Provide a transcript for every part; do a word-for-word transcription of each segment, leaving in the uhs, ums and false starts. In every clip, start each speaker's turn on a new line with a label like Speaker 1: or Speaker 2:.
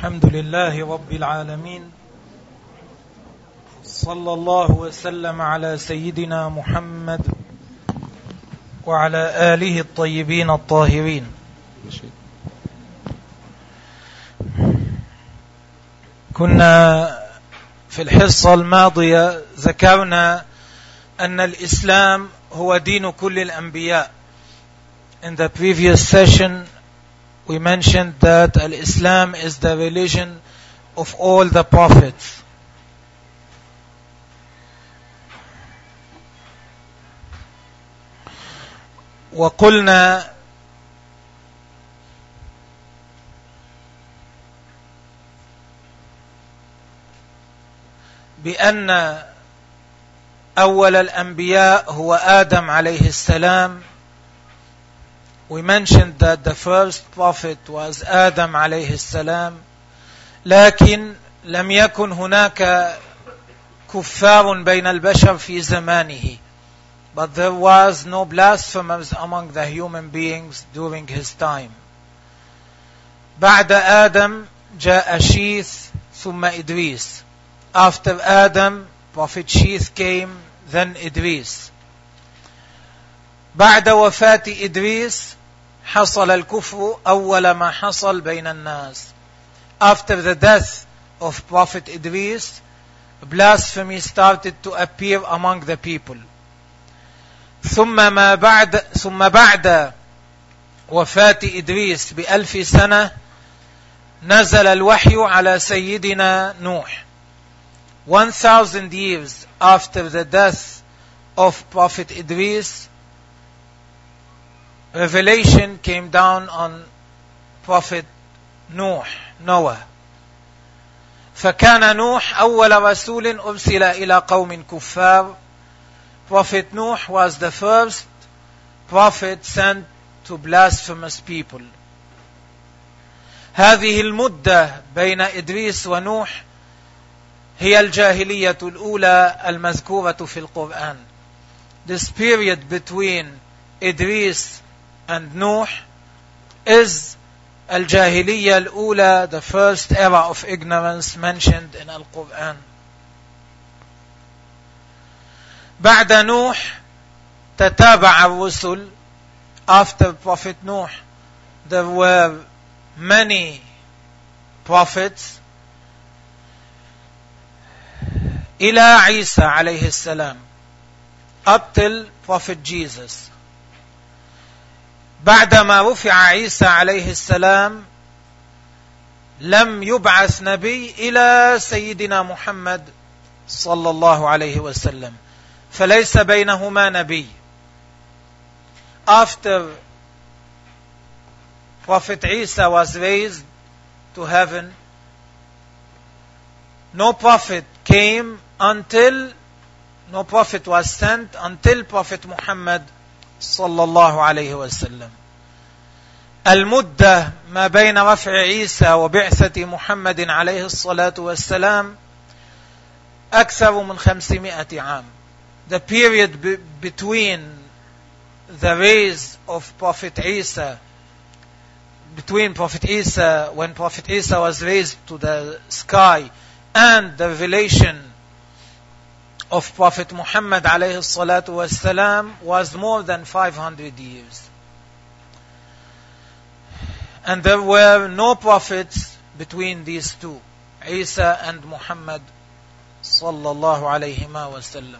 Speaker 1: الحمد لله رب العالمين، صلى الله وسلم على سيدنا محمد وعلى آله الطيبين الطاهرين. كنا في الحصة الماضية ذكرنا أن الإسلام هو دين كل الأنبياء. In the previous session we mentioned that Islam is the religion of all the prophets. وقلنا بأن أول الأنبياء هو آدم عليه السلام. We mentioned that the first prophet was Adam عليه السلام، لكن لم يكن هناك كفار بين البشر في زمانه. But there was no blasphemers among the human beings during his time. بعد آدم جاء شيث ثم إدريس. After Adam, Prophet Sheath came, then Idris. بعد وفاة إدريس حصل الكفر أول ما حصل بين الناس. After the death of Prophet Idris, blasphemy started to appear among the people. ثم ما بعد ثم بعد وفاة إدريس بألف سنة نزل الوحي على سيدنا نوح. One thousand years after the death of Prophet Idris, revelation came down on Prophet Nuh, Noah. فكان نوح أول رسول أرسل إلى قوم كفار. Prophet Nuh was the first prophet sent to blasphemous people. هذه المدة بين إدريس ونوح هي الجاهلية الأولى المذكورة في القرآن. This period between Idris and Nuh is الجاهلية الأولى, the first era of ignorance mentioned in Al-Quran. بعد نوح تتابع الرسل. After Prophet Nuh there were many prophets إلى عيسى عليه السلام, up till Prophet Jesus. بعدما رفع عيسى عليه السلام لم يبعث نبي إلى سيدنا محمد صلى الله عليه وسلم، فليس بينهما نبي. After Prophet Isa was raised to heaven, no prophet came until no prophet was sent until Prophet Muhammad صلى الله عليه وسلم. المدة ما بين رفع عيسى وبعثة محمد عليه الصلاة والسلام أكثر من خمسمائة عام. The period be- between the raise of Prophet Isa, between Prophet Isa, when Prophet Isa was raised to the sky, and the revelation of Prophet Muhammad alayhi salatu wasalam was more than five hundred years. And there were no prophets between these two, Isa and Muhammad sallallahu alayhi wa sallam.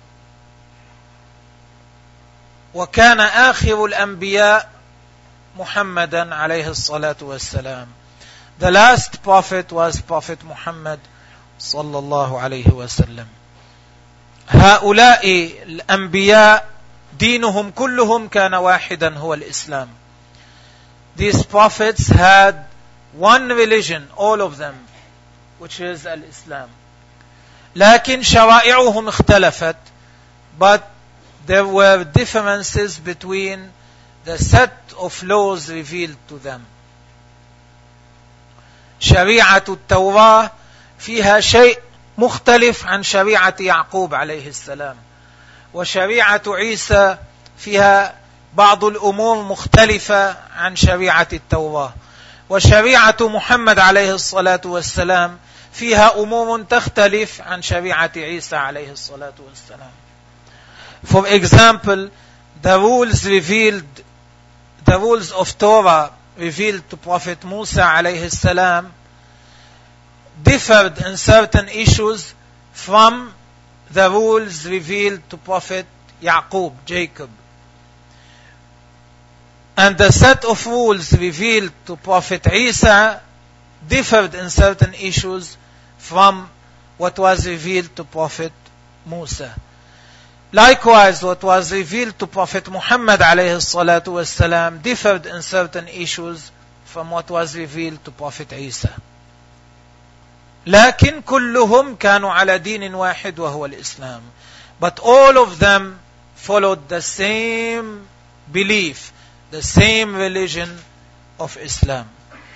Speaker 1: وكان آخر الأنبياء محمدا عليه الصلاة والسلام. The last prophet was Prophet Muhammad صلى الله عليه وسلم. هؤلاء الأنبياء دينهم كلهم كان واحدا هو الإسلام. These prophets had one religion, all of them, which is الإسلام. لكن شرائعهم اختلفت, but there were differences between the set of laws revealed to them. شريعة التوراة فيها شيء مختلف عن شريعة يعقوب عليه السلام، وشريعة عيسى فيها بعض الأمور مختلفة عن شريعة التوراة. وشريعة محمد عليه الصلاة والسلام فيها أمور تختلف عن شريعة عيسى عليه الصلاة والسلام. For example, the rules revealed, the rules of Torah revealed to Prophet Musa alayhi salam differed in certain issues from the rules revealed to Prophet Yaqub, Jacob. And the set of rules revealed to Prophet Isa differed in certain issues from what was revealed to Prophet Musa. Likewise, what was revealed to Prophet Muhammad alayhi salatu wasalam differed in certain issues from what was revealed to Prophet Isa. لكن كلهم كانوا على دين واحد وهو الإسلام. But all of them followed the same belief, the same religion of Islam.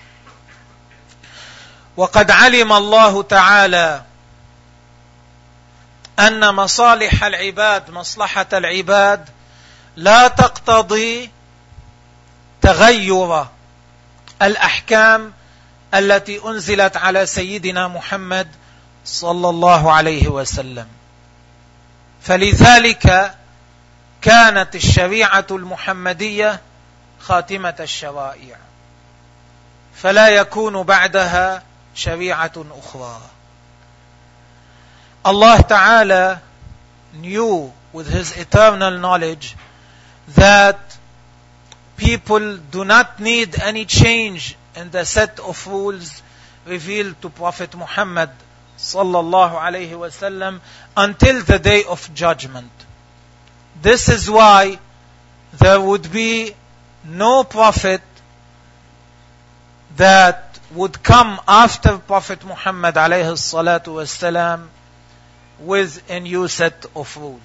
Speaker 1: وقد علم الله تعالى أن مصالح العباد مصلحة العباد لا تقتضي تغير الأحكام التي أنزلت على سيدنا محمد صلى الله عليه وسلم. فلذلك كانت الشريعة المحمدية خاتمة الشرائع، فلا يكون بعدها شريعة أخرى. Allah Ta'ala knew with His eternal knowledge that people do not need any change in the set of rules revealed to Prophet Muhammad sallallahu alayhi wasallam until the day of judgment. This is why there would be no prophet that would come after Prophet Muhammad alayhi salatu wasalam with a new set of rules.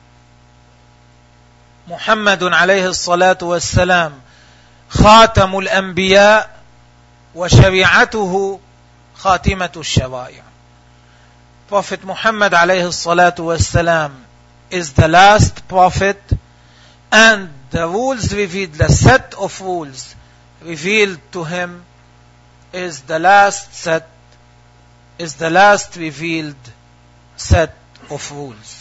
Speaker 1: Muhammadun alayhi salatu wasalam khatamul anbiya wa shari'atuhu khatimatu shara'i'. Prophet Muhammad alayhi salatu wasalam is the last prophet, and the rules revealed, the set of rules revealed to him is the last set, is the last revealed set of rules.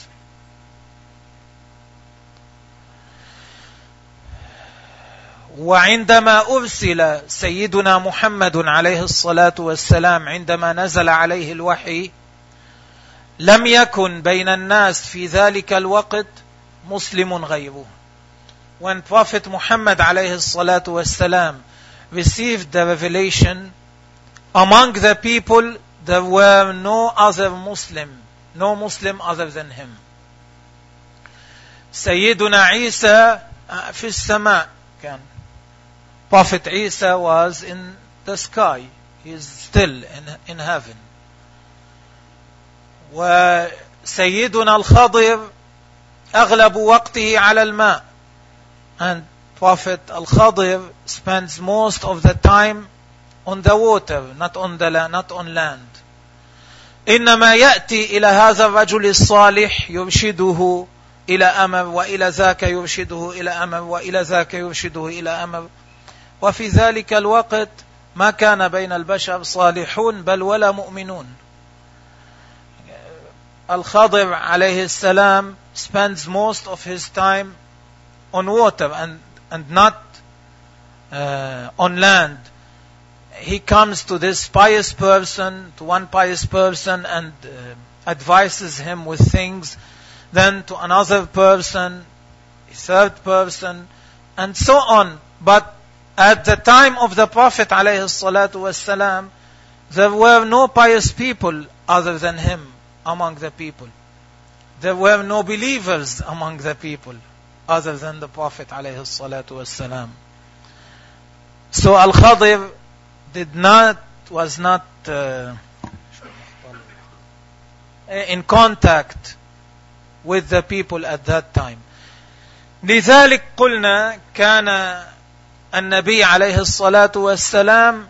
Speaker 1: وعندما أرسل سيدنا محمد عليه الصلاة والسلام عندما نزل عليه الوحي لم يكن بين الناس في ذلك الوقت مسلم غيره. When Prophet Muhammad عليه الصلاة والسلام received the revelation, among the people there were no other Muslim, no Muslim other than him. سيدنا عيسى في السماء كان. Prophet Isa was in the sky. He is still in, in heaven. وسيدنا الخضر أغلب وقته على الماء. And Prophet Al-Khadir spends most of the time on the water, not on the land, not on land. إنما يأتي إلى هذا الرجل الصالح يرشده إلى أمر وإلى ذاك يرشده إلى أمر وإلى ذاك يرشده إلى أمر. وفي ذلك الوقت ما كان بين البشر صالحون بل ولا مؤمنون. Al-Khadir alayhi salam spends most of his time on water and, and not uh, on land. He comes to this pious person, to one pious person, and uh, advises him with things, then to another person, a third person, and so on. But at the time of the Prophet alayhi salatu wassalam, there were no pious people other than him among the people. There were no believers among the people other than the Prophet alayhi salatu wassalam. So Al-Khadir did not, was not uh, in contact with the people at that time. لذلك قلنا كان النبي عليه الصلاة والسلام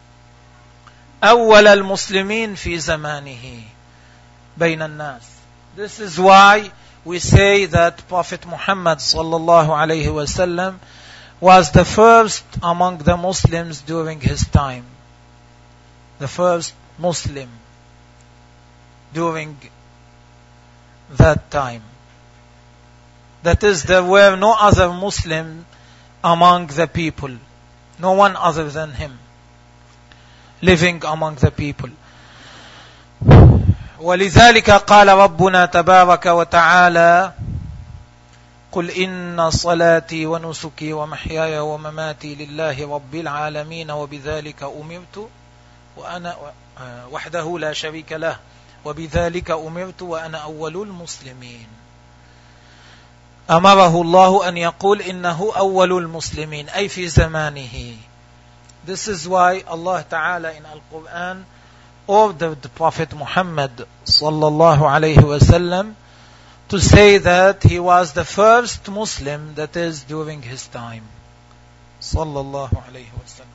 Speaker 1: أول المسلمين في زمانه بين الناس. This is why we say that Prophet Muhammad sallallahu alayhi wasallam was the first among the Muslims during his time. The first Muslim during that time. That is, there were no other Muslim among the people. No one other than him living among the people. ولذلك قال ربنا تبارك وتعالى قل إن صلاتي ونسكي ومحياي ومماتي لله رب العالمين وبذلك أمرت وأنا وحده لا شريك له وبذلك أمرت وأنا أول المسلمين. أمره الله أن يقول إنه أول المسلمين أي في زمانه. This is why Allah Ta'ala in Al-Quran ordered the Prophet Muhammad sallallahu alayhi wasallam to say that he was the first Muslim, that is during his time. Sallallahu alayhi wasallam.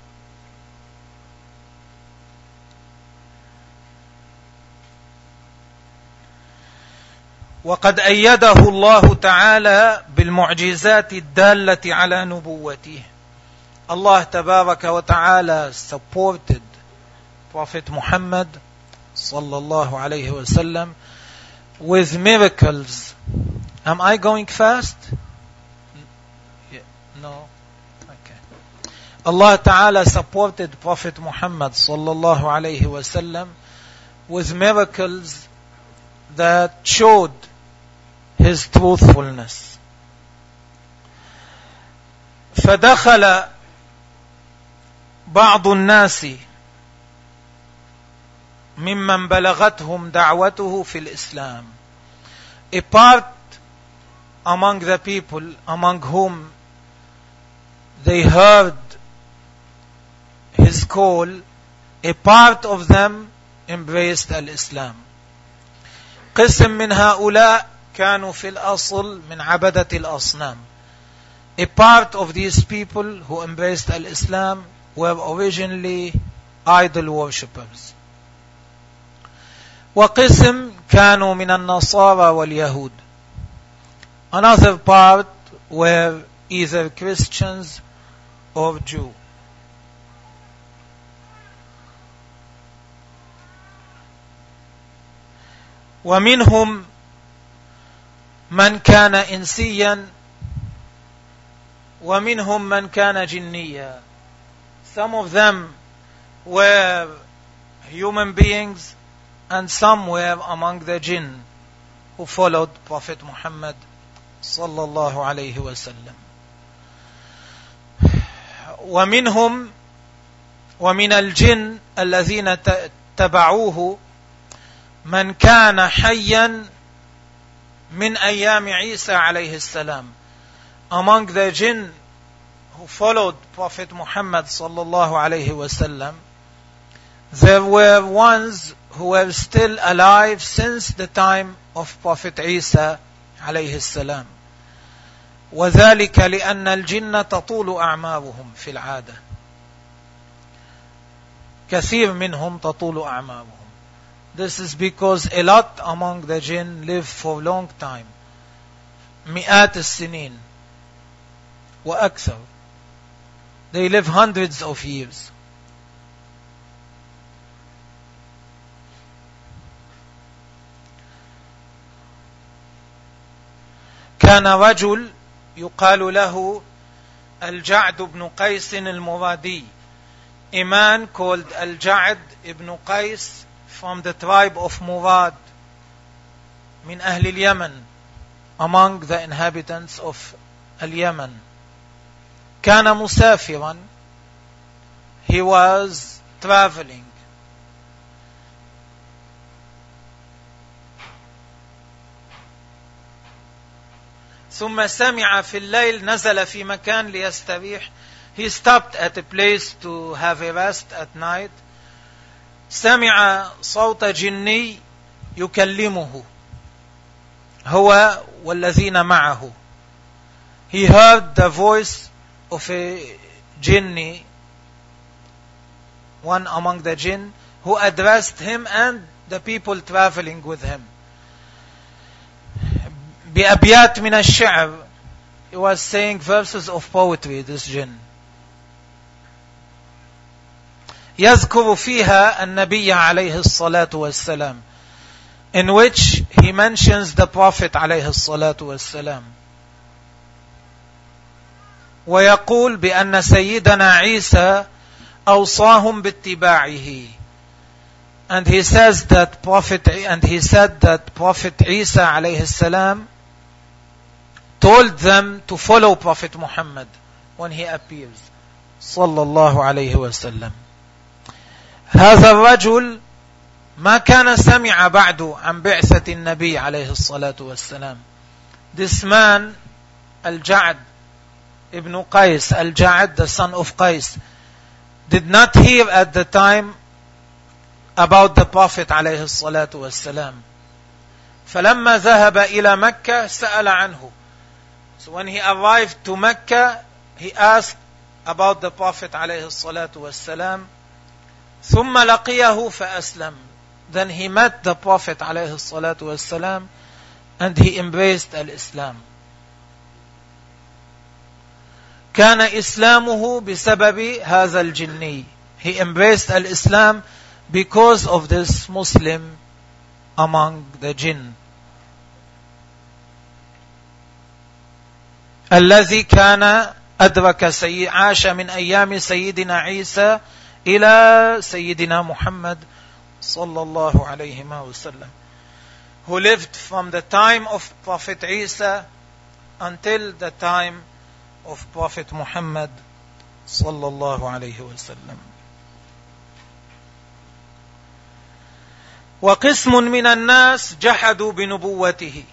Speaker 1: وقد أيده الله تعالى بالمعجزات الدالة على نبوته. Allah تبارك وتعالى supported Prophet Muhammad sallallahu alayhi wasallam with miracles. Am I going fast? Yeah. No? Okay. Allah Ta'ala supported Prophet Muhammad sallallahu alayhi wasallam with miracles that showed his truthfulness. فدخل بعض الناس ممن بلغتهم دعوته في الإسلام. A part among the people among whom they heard his call, a part of them embraced al-Islam. قسم من هؤلاء كانوا في الأصل من عبدة الأصنام. A part of these people who embraced al-Islam were originally idol worshippers. وقسم كانوا من النصارى واليهود. Another part were either Christians or Jew. ومنهم من كان إنسيا ومنهم من كان جنيا. Some of them were human beings and some were among the jinn who followed Prophet Muhammad sallallahu alayhi wasallam. ومنهم ومن الجن الذين تبعوه من كان حيا من أيام عيسى عليه السلام. Among the jinn who followed Prophet Muhammad sallallahu alayhi wasallam, there were ones who were still alive since the time of Prophet Isa alayhi salam. وذلك لأن الجن تطول أعمارهم في العادة. كثير منهم تطول أعمارهم. This is because a lot among the jinn live for a long time. مئات السنين وأكثر. They live hundreds of years. كان رجل يقال له الجعد بن قيس المرادي. A man called Al-Ja'd ibn Qais from the tribe of Murad من أهل اليمن, among the inhabitants of Al-Yaman. كان مسافرا, he was traveling. ثم سمع في الليل, نزل في مكان ليستريح. He stopped at a place to have a rest at night. سمع صوت جني يكلمه هو والذين معه. He heard the voice of a jinni, one among the jinn, who addressed him and the people traveling with him. بأبيات من الشعر. he was saying verses of poetry, this jinn. يذكر فيها النبي عليه الصلاة والسلام, in which he mentions the Prophet عليه الصلاة والسلام. ويقول بأن سيدنا عيسى أوصاهم باتباعه. And he says that Prophet, and he said that Prophet Isa عليه السلام told them to follow Prophet Muhammad when he appears. صلى الله عليه وسلم. هذا الرجل ما كان سمع بعد عن بعثة النبي عليه الصلاة والسلام. This man, Al-Ja'd ibn Qais, Al-Ja'd, the son of Qais, did not hear at the time about the Prophet عليه الصلاة والسلام. فلما ذهب إلى مكة سأل عنه. So when he arrived to Mecca, he asked about the Prophet عليه الصلاة والسلام. ثم لقيه فأسلم. Then he met the Prophet عليه الصلاة والسلام and he embraced al-Islam. كان إسلامه بسبب هذا الجني. He embraced al-Islam because of this Muslim among the jinn. الذي كان أدرك سيد عاش من أيام سيدنا عيسى إلى سيدنا محمد صلى الله عليه وسلم, who lived from the time of Prophet Isa until the time of Prophet Muhammad صلى الله عليه وسلم. وقسم من الناس جحدوا بنبوته.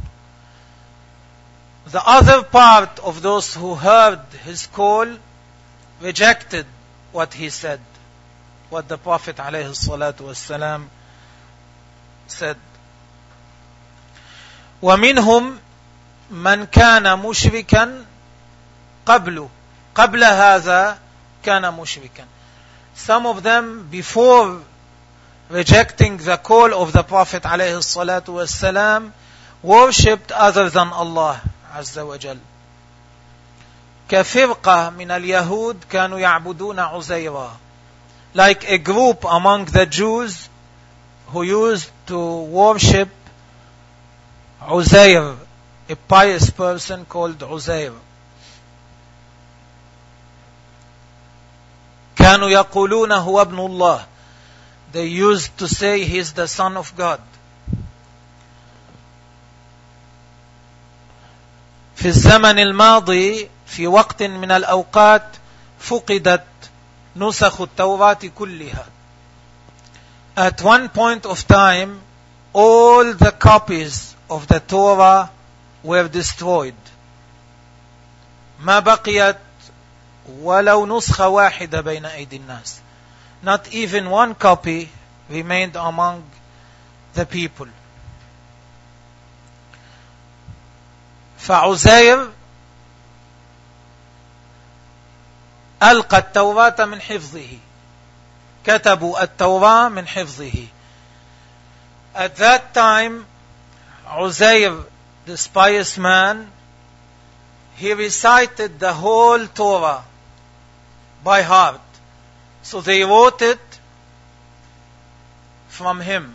Speaker 1: The other part of those who heard his call rejected what he said, what the Prophet عليه الصلاة والسلام said. ومنهم من كان مشركا قبل قبل هذا كان مشركا. Some of them, before rejecting the call of the Prophet عليه الصلاة والسلام, worshipped other than Allah عز وجل. كفرقة من اليهود كانوا يعبدون عزيرا. Like a group among the Jews who used to worship Uzair, a pious person called Uzair. كانوا يقولون هو ابن الله. They used to say he is the son of God. في الزمن الماضي في وقت من الأوقات فقدت نسخ التوراة كلها. At one point of time, all the copies of the Torah were destroyed. ما بقيت ولو نسخة واحدة بين أيدي الناس. Not even one copy remained among the people. فعزير ألقى التوراة من حفظه. كتبوا التوراة من حفظه. At that time, Uzair, this pious man, he recited the whole Torah by heart. So they wrote it from him.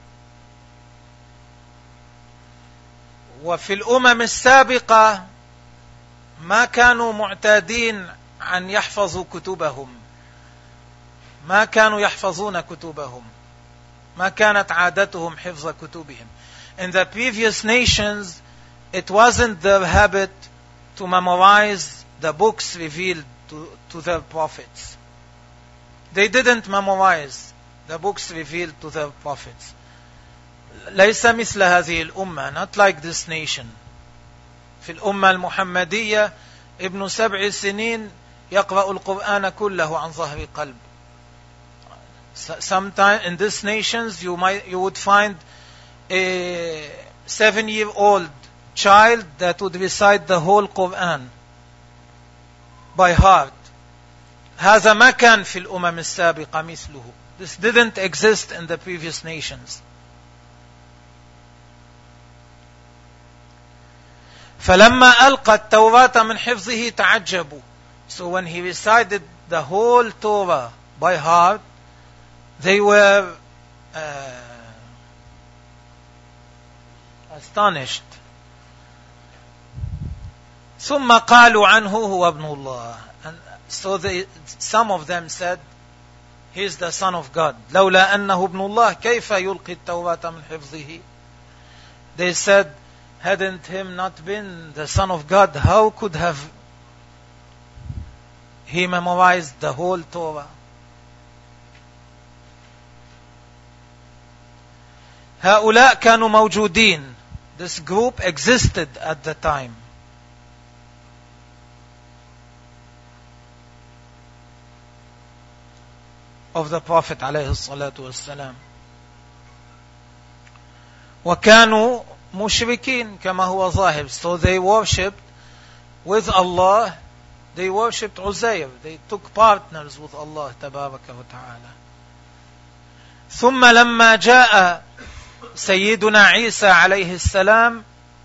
Speaker 1: وفي الأمم السابقة ما كانوا معتادين أن يحفظوا كتبهم. ما كانوا يحفظون كتبهم. ما كانت عادتهم حفظ كتبهم. In the previous nations, it wasn't their habit to memorize the books revealed to, to their prophets. They didn't memorize the books revealed to their prophets. ليس مثل هذه الأمة, not like this nation. في الأمة المحمدية ابن سبع سنين يقرأ القرآن كله عن ظهر قلب. Sometime in these nations you might you would find a seven-year-old child that would recite the whole Quran by heart. هذا ما كان في الأمم السابقة مثله. This didn't exist in the previous nations. فلما ألقى التوراة من حفظه تعجبوا. So when he recited the whole Torah by heart, they were uh, astonished. ثم قالوا عنه هو ابن الله. And so they, some of them said, he is the son of God. لولا أنه ابن الله كيف يلقي التوراة من حفظه. They said, hadn't him not been the son of God, how could have he memorized the whole Torah? هؤلاء كانوا موجودين. This group existed at the time. Of the Prophet عليه الصلاة والسلام. وكانوا مشركين كما هو ظاهر. So they worshipped with Allah, they worshipped Uzair, they took partners with Allah تبارك وتعالى. ثم لما جاء سيدنا عيسى عليه السلام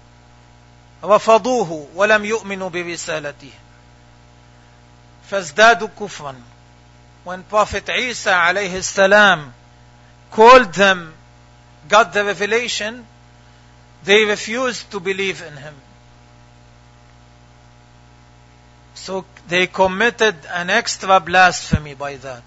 Speaker 1: رفضوه ولم يؤمنوا برسالته فازدادوا كفرا. When Prophet Isa alayhi salam called them, got the revelation, they refused to believe in him. So they committed an extra blasphemy by that.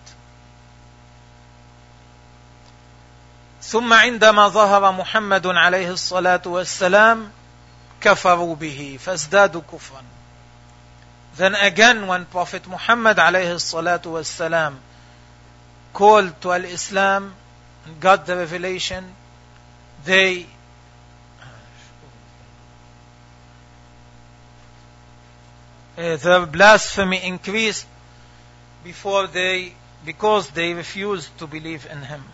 Speaker 1: ثم عندما ظهر محمد عليه الصلاة والسلام كفروا به فازدادوا كفرا. Then again, when Prophet Muhammad alayhi salatu was salam called to al-Islam and got the revelation, they uh, their blasphemy increased before they, because they refused to believe in him.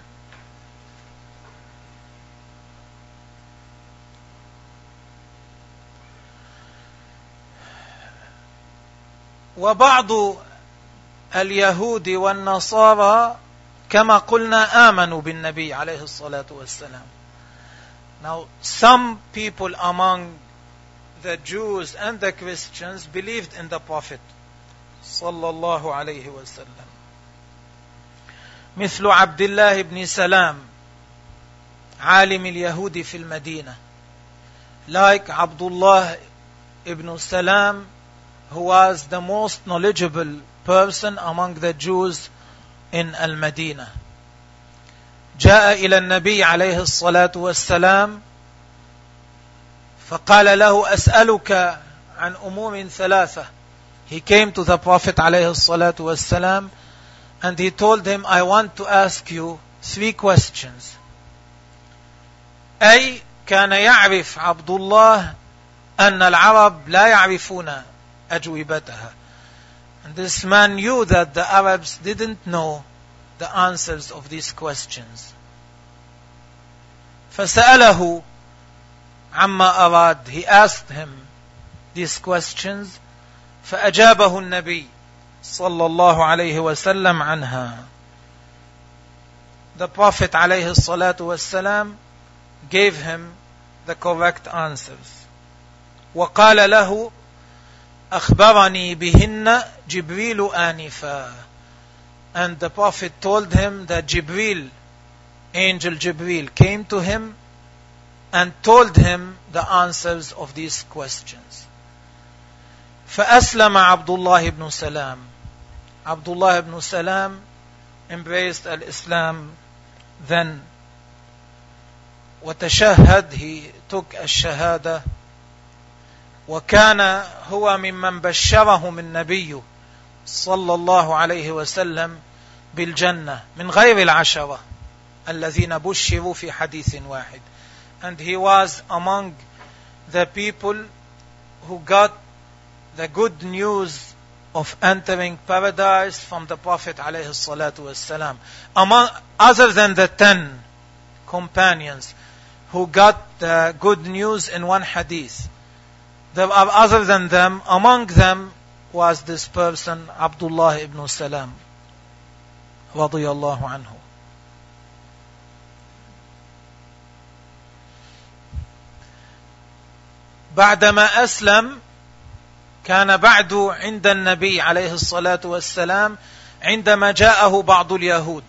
Speaker 1: وبعض اليهود والنصارى كما قلنا آمنوا بالنبي عليه الصلاة والسلام. Now some people among the Jews and the Christians believed in the Prophet صلى الله عليه وسلم. مثل عبد الله بن سلام عالم اليهود في المدينة. Like Abdullah ibn Salam, who was the most knowledgeable person among the Jews in Al-Madinah. جاء إلى النبي عليه الصلاة والسلام فقال له أسألك عن أمور ثلاثة. He came to the Prophet عليه الصلاة والسلام and he told him, I want to ask you three questions. أي كان يعرف عبد الله أن العرب لا يعرفون أجوبتها. And this man knew that the Arabs didn't know the answers of these questions. فسأله عما أراد. He asked him these questions. فأجابه النبي صلى الله عليه وسلم عنها. The Prophet عليه الصلاة والسلام gave him the correct answers. وقال له أخبرني بهن جبريل آنفا. And the Prophet told him that Jibril, angel Jibril, came to him and told him the answers of these questions. فأسلم عبد الله بن سلام. Abdullah ibn Salam embraced al-Islam then. وتشهد, he took الشهادة. وكان هو ممن بشرهم النبي صلى الله عليه وسلم بالجنة من غير العشرة الذين بشروا في حديث واحد. And he was among the people who got the good news of entering paradise from the Prophet عليه الصلاة والسلام. Among other than the ten companions who got the good news in one hadith, there are other than them. Among them was this person, Abdullah ibn Salam, radiyallahu anhu. بعدما أسلم كان بعد عند النبي عليه الصلاة والسلام عندما جاءه بعض اليهود.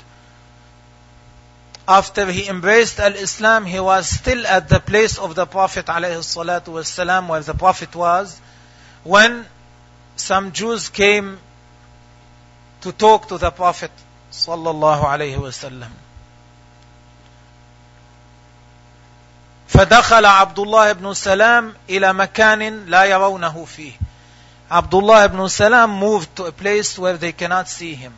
Speaker 1: After he embraced al-Islam, he was still at the place of the Prophet عليه الصلاة والسلام, where the Prophet was, when some Jews came to talk to the Prophet صلى الله عليه وسلم. فدخل عبد الله بن سلام إلى مكان لا يرونه فيه. Abdullah ibn Salam moved to a place where they cannot see him.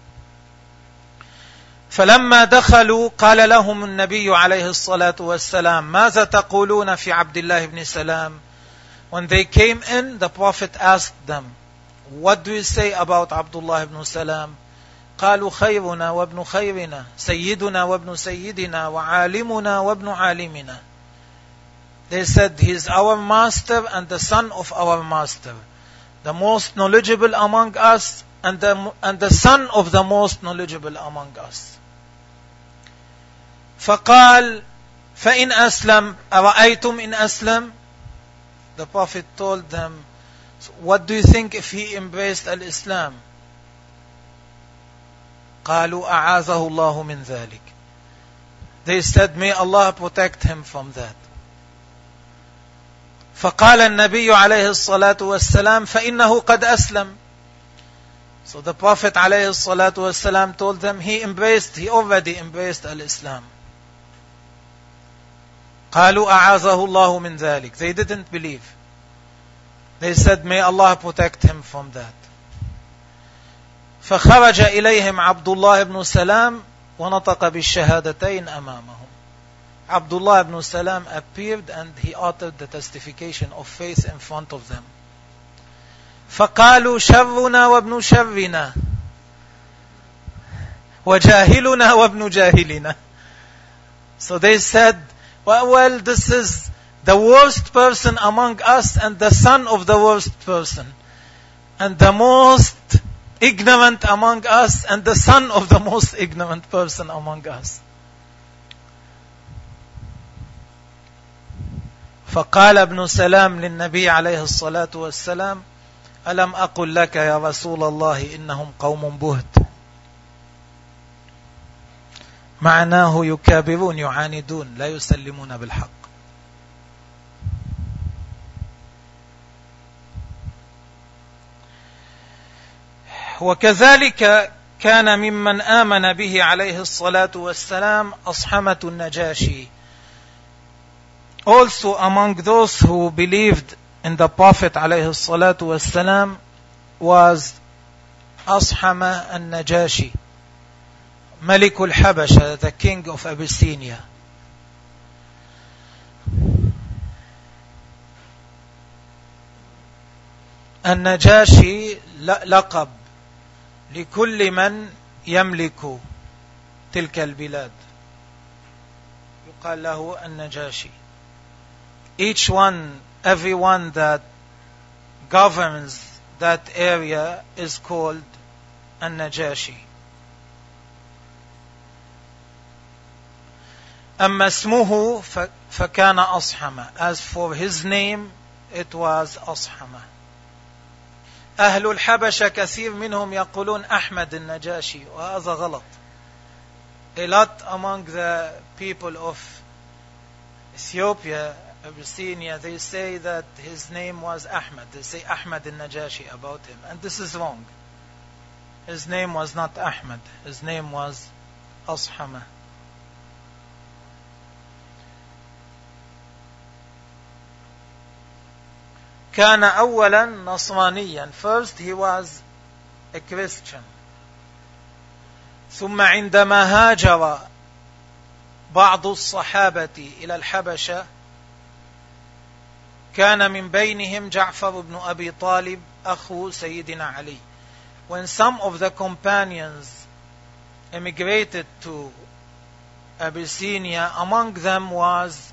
Speaker 1: فلما دخلوا قال لهم النبي عليه الصلاة والسلام ماذا تقولون في عبد الله بن سلام. When they came in, the Prophet asked them, what do you say about Abdullah ibn Salam? قالوا خيرنا وابن خيرنا سيدنا وابن سيدنا وعالمنا وابن عالمنا. They said, he is our master and the son of our master, the most knowledgeable among us and the, and the son of the most knowledgeable among us. فقال فإن أسلم أرأيتم إن أسلم. The Prophet told them, what do you think if he embraced al-Islam? قالوا أعاذه الله من ذلك. They said, may Allah protect him from that. فقال النبي عليه الصلاة والسلام فإنه قد أسلم. So the Prophet عليه الصلاة والسلام told them, he embraced, he already embraced al-Islam. قالوا أعاذه الله من ذلك. They didn't believe. They said, may Allah protect him from that. فخرج إليهم عبد الله بن سلام ونطق بالشهادتين أمامهم. Abdullah ibn Salam appeared and he uttered the testification of faith in front of them. فقالوا شرنا وابن شرنا وجاهلنا وابن جاهلنا. So they said, well, well, this is the worst person among us and the son of the worst person, and the most ignorant among us and the son of the most ignorant person among us. فقال ابن سلام للنبي عليه الصلاة والسلام ألم أقل لك يا رسول الله إنهم قوم بهت. معناه يكابرون يعاندون لا يسلمون بالحق. وكذلك كان ممن آمن به عليه الصلاة والسلام أصحمة النجاشي. Also among those who believed in the Prophet عليه الصلاة والسلام was Ashama al-Najashi, Malik al-Habasha, the king of Abyssinia. النجاشي لقب لكل من يملك تلك البلاد، يقال له النجاشي. Each one, everyone that governs that area is called النجاشي. أما اسمه فكان أصحمة. As for his name, it was أصحمة. أهل الحبشة كثير منهم يقولون أحمد النجاشي، وهذا غلط. A lot among the people of Ethiopia, Abyssinia, they say that his name was Ahmad. They say Ahmad al-Najashi about him, and this is wrong. His name was not Ahmad. His name was Ashama. كان أولا نصرانيا. First he was a Christian. ثم عندما هاجر بعض الصحابة إلى الحبشة كان من بينهم جعفر بن أبي طالب أخو سيدنا علي. When some of the companions emigrated to Abyssinia, among them was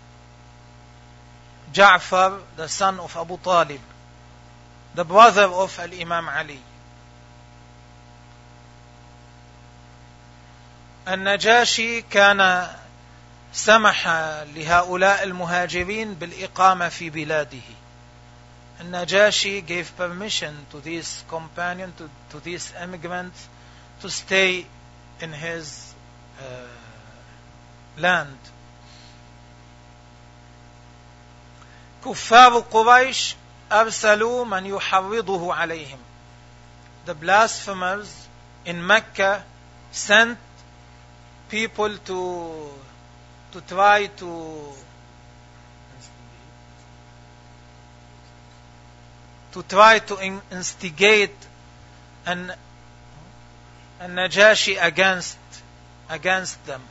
Speaker 1: Ja'far, the son of Abu Talib, the brother of Al-Imam Ali. النجاشي كان سمح لهؤلاء المهاجرين بالإقامة في بلاده. النجاشي gave permission to these companions, to, to these immigrants, to stay in his uh, land. كفار قريش أرسلوا من يحرضه عليهم. The blasphemers in Mecca sent people to to try to to try to instigate an النجاشي against against them.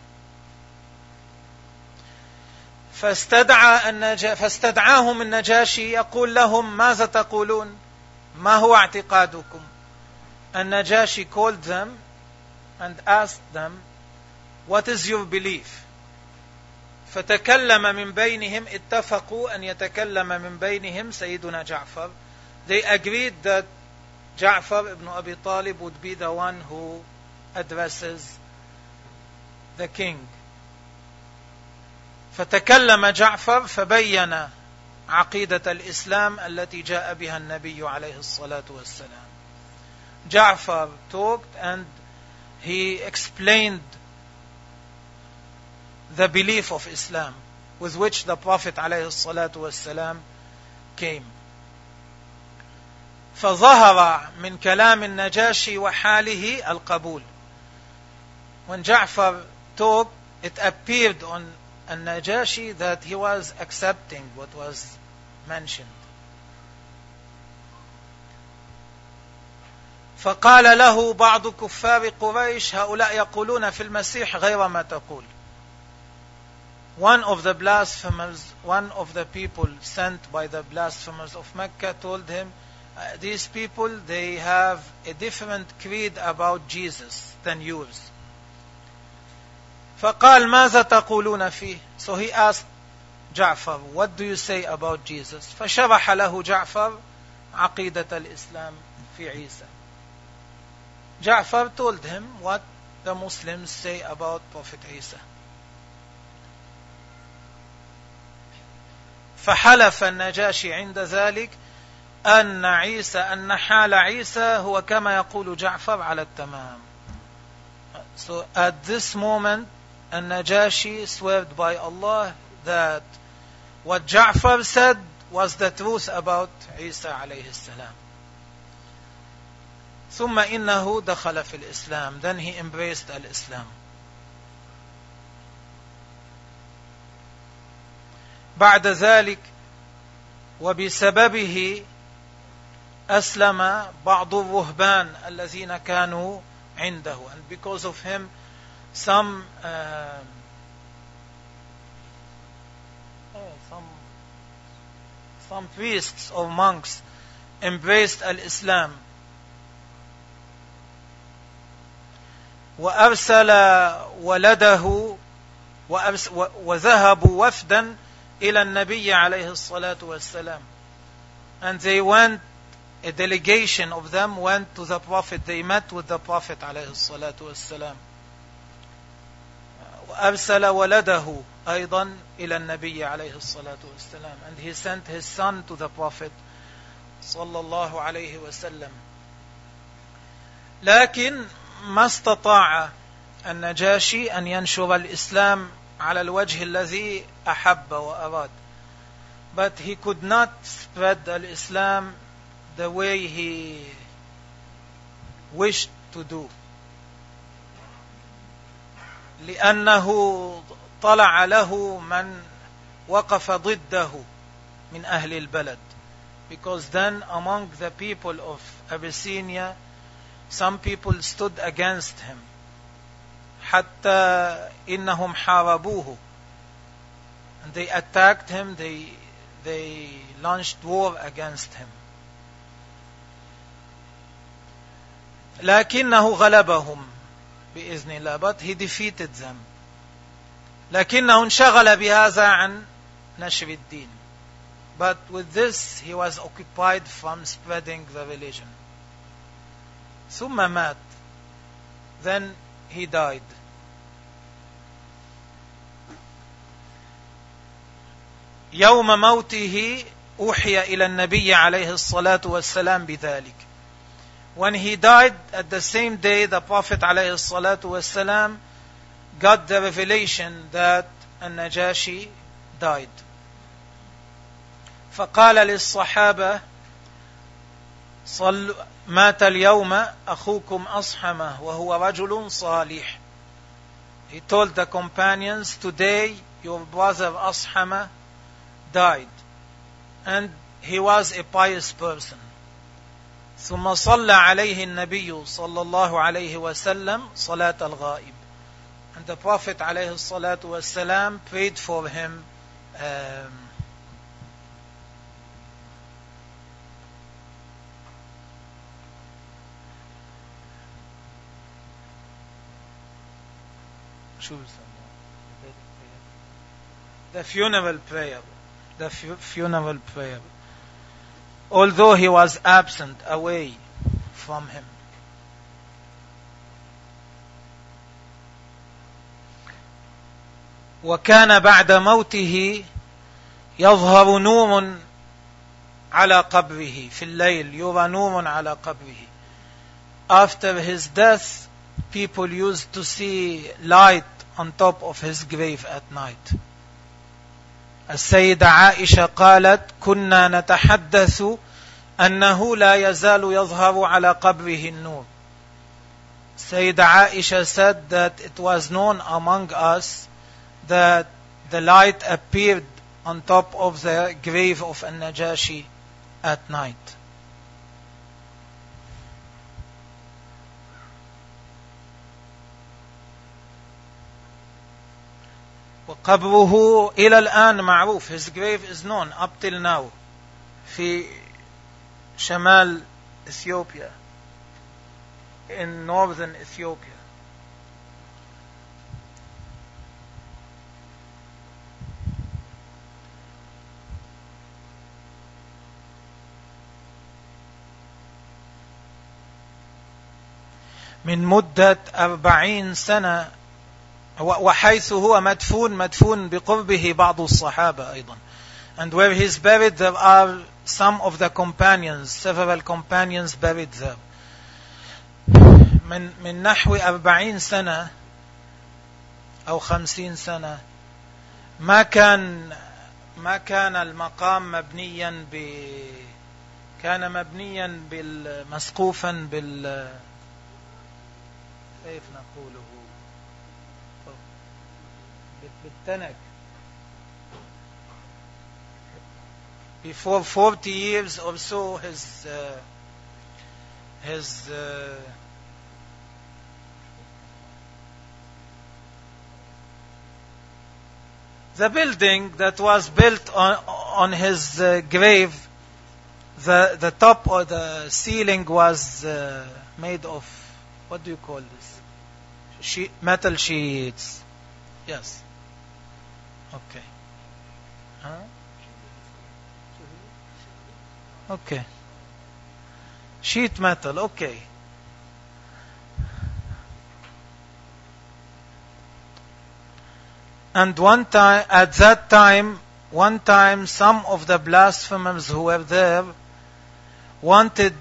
Speaker 1: فاستدعى النجا فاستدعاهم النجاشي يقول لهم ماذا تقولون؟ ما هو اعتقادكم؟ النجاشي called them and asked them, what is your belief? فتكلم من بينهم, اتفقوا أن يتكلم من بينهم سيدنا جعفر. They agreed that Ja'far ibn Abi Talib would be the one who addresses the king. فتكلم جعفر فبين عقيدة الإسلام التي جاء بها النبي عليه الصلاة والسلام. Ja'far talked and he explained the belief of Islam with which the Prophet عليه الصلاة والسلام came. فظهر من كلام النجاشي وحاله القبول. When Ja'far talked, it appeared on النجاشي that he was accepting what was mentioned. فقال له بعض كفار قريش هؤلاء يقولون في المسيح غير ما تقول. One of the blasphemers, one of the people sent by the blasphemers of Mecca told him, these people, they have a different creed about Jesus than yours. فقال ماذا تقولون فيه? So he asked Ja'far, what do you say about Jesus? فشرح له جعفر عقيدة الإسلام في عيسى. Ja'far told him what the Muslims say about Prophet Isa. فحلف النجاشي عند ذلك أن عيسى أن حال عيسى هو كما يقول جعفر على التمام. So at this moment النجاشي swore by Allah that what Ja'far said was the truth about Isa عليه السلام. ثم إنه دخل في الإسلام. Then he embraced الإسلام. بعد ذلك وبسببه أسلم بعض الرهبان الذين كانوا عنده. And because of him some uh, some some priests or monks embraced al-Islam. وأرسل ولده وذهبوا وفدا إلى النبي عليه الصلاة والسلام. And they went, a delegation of them went to the Prophet. They met with the Prophet عليه الصلاة والسلام. وأرسل ولده أيضا إلى النبي عليه الصلاة والسلام. And he sent his son to the Prophet صلى الله عليه وسلم. لكن ما استطاع النجاشي أن ينشر الإسلام على الوجه الذي أحب وأراد. But he could not spread al-Islam the way he wished to do. لأنه طلع له من وقف ضده من أهل البلد. Because then among the people of Abyssinia, some people stood against him. حتى إنهم حاربوه. And they attacked him, they, they launched war against him. لكنه غلبهم بإذن الله. But he defeated them. لكنه انشغل بهذا عن نشر الدين. But with this he was occupied from spreading the religion. ثم مات. Then he died. يوم موته أوحي إلى النبي عليه الصلاة والسلام بذلك. When he died, at the same day, the Prophet عليه الصلاة والسلام got the revelation that النجاشي died. فقال للصحابة: صل مات اليوم أخوكم أصحمة وهو رجل صالح. He told the companions, today your brother Ashama died, and he was a pious person. ثم صلى عليه النبي صلى الله عليه وسلم صلاة الغائب. And the Prophet عليه الصلاة والسلام prayed for him um, the funeral prayer. The fu- funeral prayer. Although he was absent, away from him. وكان بعد موته يظهر نور على قبره في الليل. يرى نور على قبره. After his death, people used to see light on top of his grave at night. السيدة عائشة قالت: كنا نتحدث أنه لا يزال يظهر على قبره النور. Sayyida Aisha said that it was known among us that the light appeared on top of the grave of An-Najashi at night. وقبره إلى الآن معروف. His grave is known up till now في شمال Ethiopia, in northern Ethiopia. من مدة أربعين سنة، وحيث هو مدفون مدفون بقربه بعض الصحابة أيضا. And where he is buried, there are some of the companions, several companions buried there. من من نحو أربعين سنة أو خمسين سنة ما كان ما كان المقام مبنيا ب كان مبنيا بالمسقوفا بال كيف نقوله بالتنك. Before forty years or so, his uh, his uh, the building that was built on on his uh, grave, the the top or the ceiling was uh, made of, what do you call this? Sheet, metal sheets. Yes. Okay. Huh? Okay. Sheet metal. Okay. And one time, at that time, one time, some of the blasphemers who were there wanted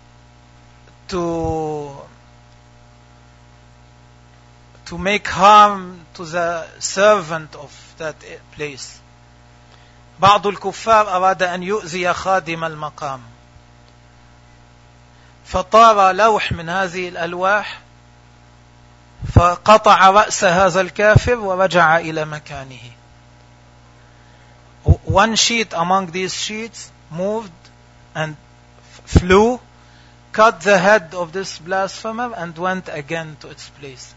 Speaker 1: to to make harm to the servant of that place. بعض الكفار أراد أن يؤذي خادم المقام، فطار لوح من هذه الألواح فقطع رأس هذا الكافر ورجع إلى مكانه. One sheet among these sheets moved and flew, cut the head of this blasphemer and went again to its place.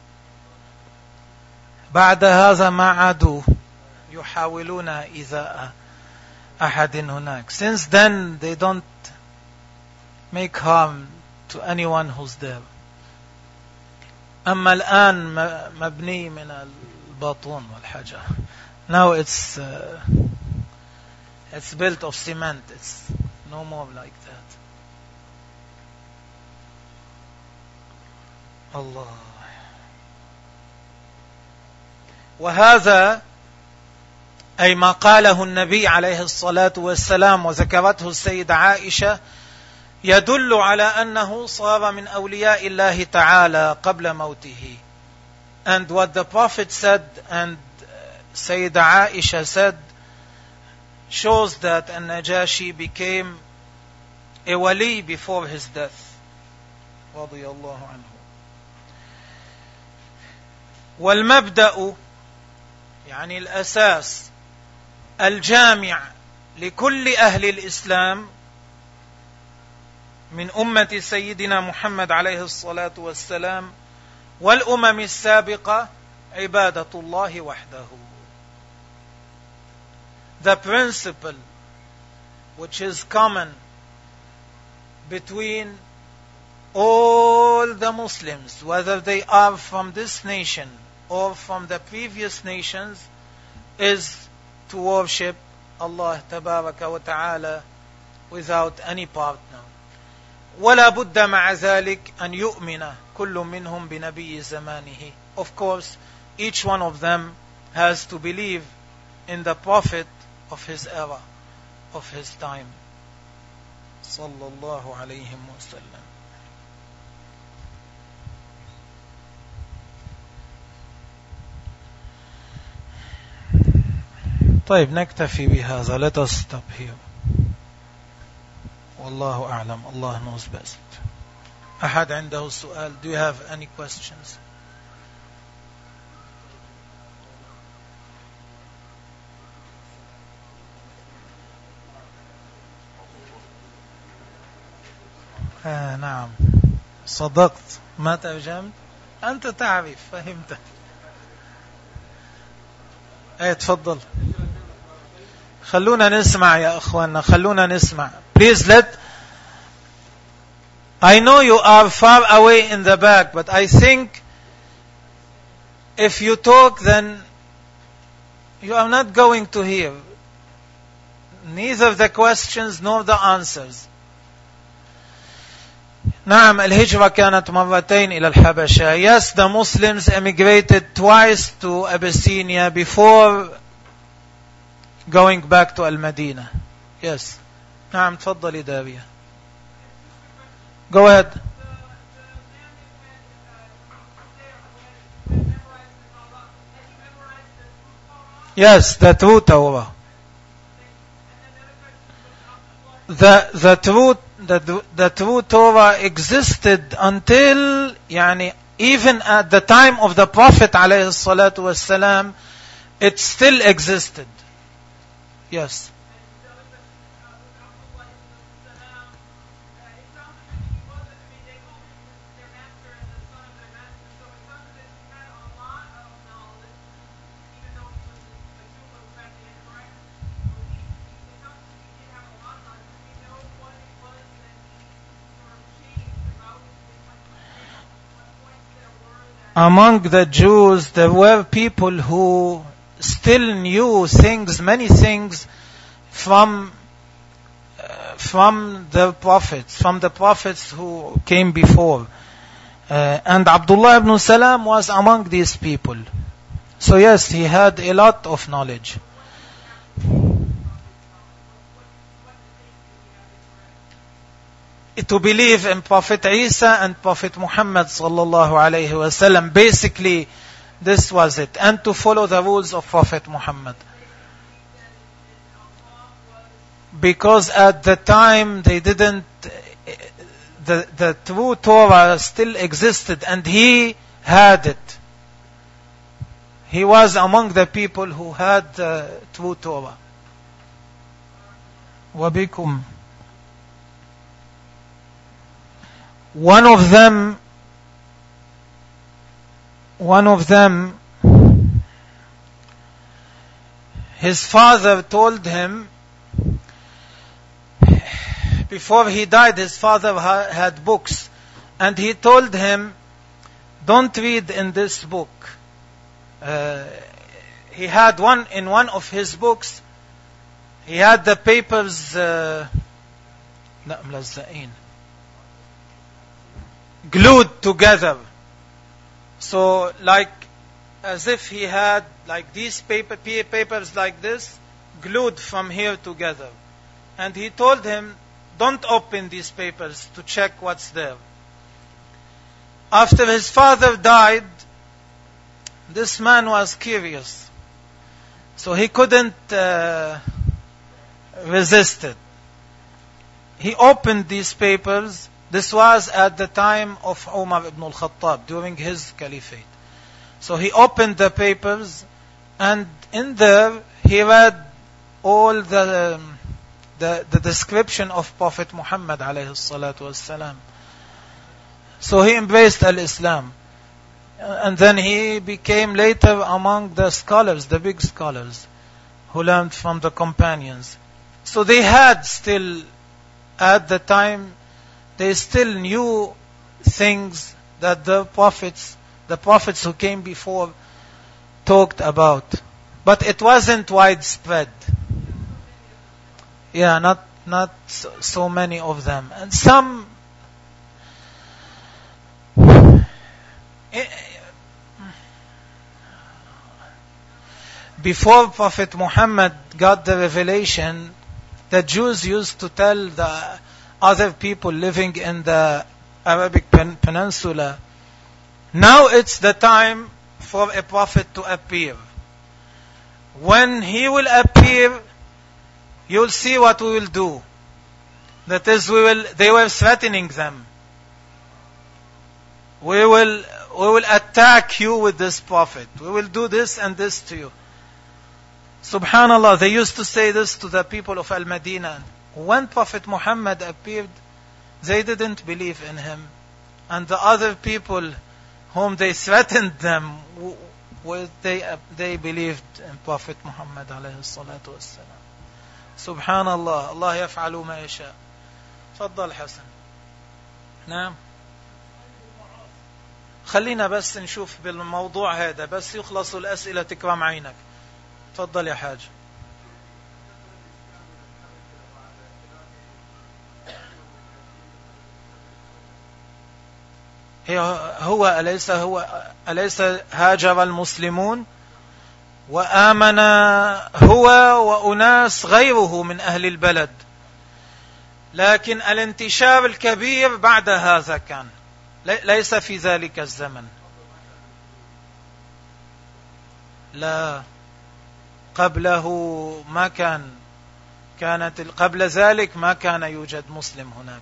Speaker 1: بعد هذا ما عادوا يحاولون إيذاء أحد هناك. Since then they don't make harm to anyone who's there. أما الآن مبني من الباطون والحجر. Now it's uh, it's built of cement. It's no more like that. Allah. وهذا أي ما قاله النبي عليه الصلاة والسلام وذكرته السيدة عائشة يدل على أنه صار من أولياء الله تعالى قبل موته. And what the Prophet said and Sayyida Aisha said shows that An-Najashi became a wali before his death. رضي الله عنه. والمبدأ يعني الأساس الجامع لكل أهل الإسلام من أمة سيدنا محمد عليه الصلاة والسلام والأمم السابقة عبادة الله وحده. The principle which is common between all the Muslims, whether they are from this nation or from the previous nations, is to worship Allah Tabaraka wa Ta'ala without any partner. ولا بد مع ذلك أن يؤمن كل منهم بنبي زمانه. Of course, each one of them has to believe in the Prophet of his era, of his time. صلى الله عليه وسلم. طيب نكتفي بهذا. Let us stop here. والله أعلم. Allah knows best. أحد عنده سؤال? Do you have any questions? آه نعم صدقت. ما ترجمت؟ أنت تعرف. فهمت. ايه تفضل. خلونا نسمع يا أخوانا. خلونا نسمع. Please let. I know you are far away in the back, but I think if you talk, then you are not going to hear neither the questions nor the answers. نعم الهجرة كانت مرتين إلى الحبشة. Yes, the Muslims emigrated twice to Abyssinia before going back to Al-Madinah. Yes. نعم تفضلي داريا. Go ahead. Yes, the true Torah. The the true the the true Torah existed until يعني even at the time of the Prophet عليه الصلاة والسلام, it still existed. Yes. Among the Jews, there were people who still knew things, many things from uh, from the prophets, from the prophets who came before. Uh, and Abdullah ibn Salam was among these people. So yes, he had a lot of knowledge. To believe in Prophet Isa and Prophet Muhammad sallallahu alayhi wasallam. Basically, this was it. And to follow the rules of Prophet Muhammad. Because at the time they didn't, the, the true Torah still existed and he had it. He was among the people who had the true Torah. وَبِكُمْ. One of them, one of them, his father told him, before he died, his father ha- had books, and he told him, don't read in this book. Uh, he had one, in one of his books, he had the papers, uh, لا ملزقين, glued together. So like as if he had like these paper, papers like this glued from here together. And he told him, don't open these papers to check what's there. After his father died, this man was curious. So he couldn't uh, resist it. He opened these papers. This was at the time of Umar ibn al-Khattab, during his caliphate. So he opened the papers, and in there he read all the um, the, the description of Prophet Muhammad alayhi salatu wassalam. So he embraced al-Islam. And then he became later among the scholars, the big scholars, who learned from the companions. So they had still, at the time, they still knew things that the prophets, the prophets who came before, talked about. But it wasn't widespread. Yeah, not not so, so many of them. And some... Before Prophet Muhammad got the revelation, the Jews used to tell the other people living in the Arabic pen- Peninsula, now it's the time for a prophet to appear. When he will appear, you'll see what we will do. That is, we will. They were threatening them. We will, we will attack you with this prophet. We will do this and this to you. Subhanallah, they used to say this to the people of Al-Madinah. When Prophet Muhammad appeared, they didn't believe in him. And the other people whom they threatened them with, they, they believed in Prophet Muhammad alayhi salatu wassalam. Subhanallah, Allah yaf'alu ma yasha. تفضل حسن. نعم. خلينا بس نشوف بالموضوع هذا، بس يخلص الأسئلة تكرم عينك. تفضل يا حاج. هو أليس هو أليس هاجر المسلمون وآمن هو وأناس غيره من أهل البلد، لكن الانتشار الكبير بعد هذا كان، ليس في ذلك الزمن. لا، قبله ما كان كانت قبل ذلك ما كان يوجد مسلم هناك.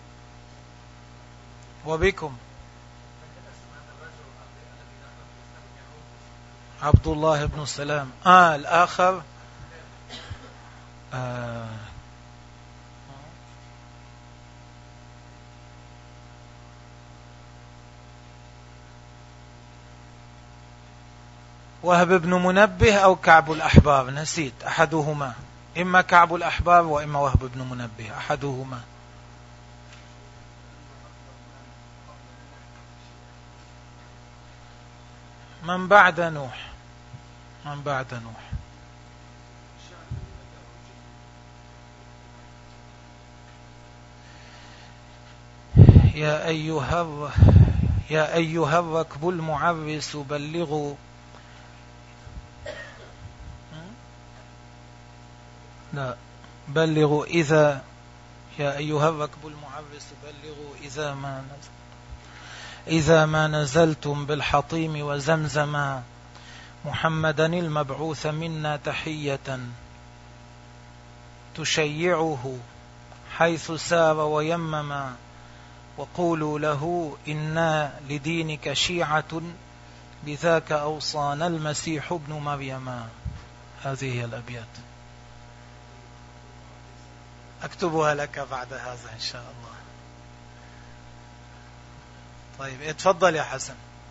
Speaker 1: وبكم عبد الله بن سلام. آه الآخر آه وهب بن منبه أو كعب الأحبار، نسيت أحدهما، إما كعب الأحبار وإما وهب بن منبه، أحدهما. من بعد نوح، من بعد نوح. يا أيها يا أيها الركب المعرس بلغوا لا بلغوا إذا يا أيها الركب المعرس بلغوا إذا ما نزل إذا ما نزلتم بالحطيم وزمزما محمدا المبعوث منا تحية تشيعه حيث سار ويمما وقولوا له إنا لدينك شيعة بذاك أوصانا المسيح ابن مريم. هذه هي الأبيات، أكتبها لك بعد هذا إن شاء الله. طيب اتفضل يا حسن.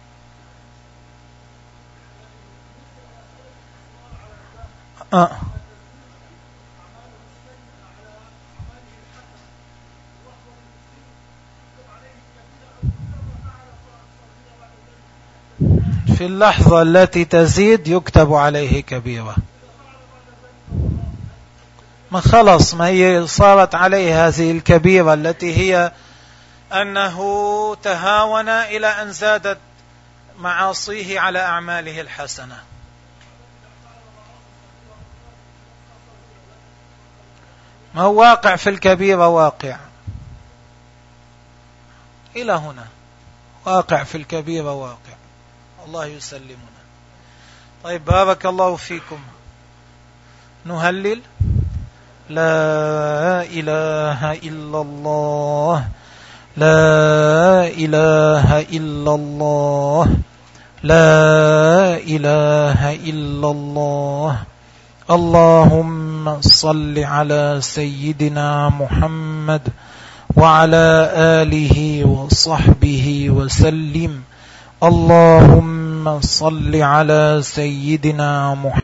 Speaker 1: آه. في اللحظة التي تزيد يكتب عليه كبيرة. ما خلص، ما هي صارت عليه هذه الكبيرة التي هي أنه تهاون إلى أن زادت معاصيه على أعماله الحسنة. ما هو واقع في الكبيرة، واقع إلى هنا، واقع في الكبيرة واقع. الله يسلمنا. طيب بارك الله فيكم. نهلل. لا إله إلا الله، لا إله إلا الله، لا إله إلا الله. اللهم صل على سيدنا محمد وعلى آله وصحبه وسلم. اللهم صل على سيدنا محمد